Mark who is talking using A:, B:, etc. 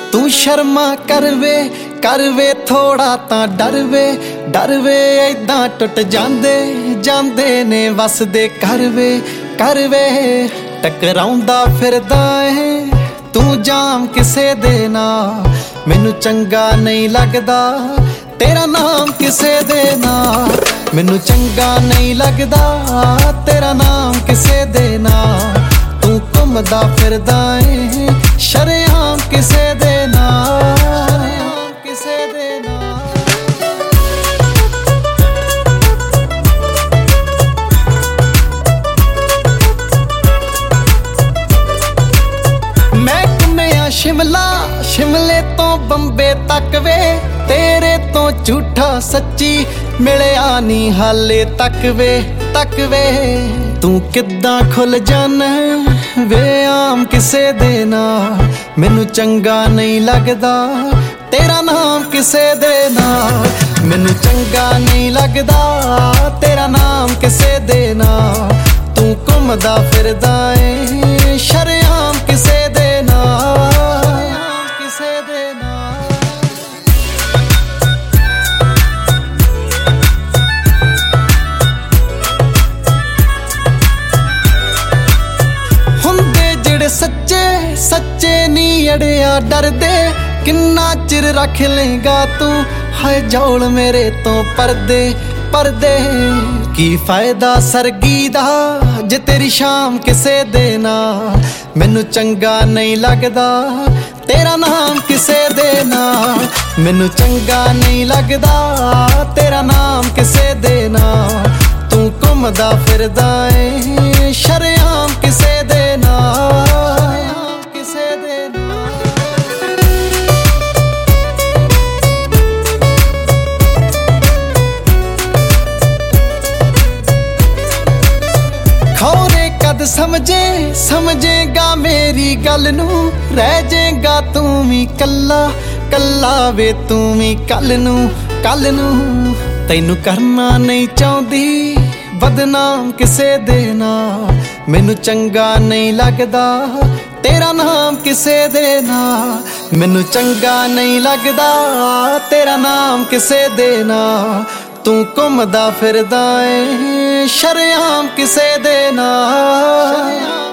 A: तू शर्मा कर वे थोड़ा तां डर वे ऐदां टुट जांदे जांदे ने वसदे कर वे टकराउंदा फिरदा है तू जाम किसे दे नाल मैनू चंगा नहीं लगदा तेरा नाम किसे दे नाल मैनू चंगा नहीं लगदा तेरा नाम किसे दे नाल तू घुमदा फिरदा है शरेआम किसे दे नाल किसे दे नाल मैं घुमिया शिमले तो बंबे तक वे तेरे तो झूठा सच्ची मिलिया नी हाले तक वे तू किद्दां खुल जाना वे आम किसे दे नाल मैनू चंगा नहीं लगदा तेरा नाम किसे दे नाल मैनू चंगा नहीं लगदा तेरा नाम किसे दे नाल तू घुमदा फिरदा है शरेआम किसे दे नाल किसे दे नाल हुंदे जिहड़े सच्चे नी अड़िया डरदे किन्ना चिर रख लेगा तू हाय जौल मेरे तो परदे की फायदा सरगी दा जे तेरी शाम किसे दे नाल मैनू चंगा नहीं लगदा तेरा नाम किसे दे नाल मैनू चंगा नहीं लगदा तेरा नाम किसे दे नाल तू घुमदा फिरदा है शरेआम किसे दे नाल किसे दे नाल खौरे कद समझेगा मेरी गल नू रह जाएगा तू भी कल्ला वे तू भी कल नू तैनू करना नहीं चाहती बदनाम किसे दे नाल मैनू चंगा नहीं लगदा तेरा नाम किसे दे नाल मैनू चंगा नहीं लगदा तेरा नाम किसे दे नाल तू घुमदा फिरदा है शरेआम किसे दे नाल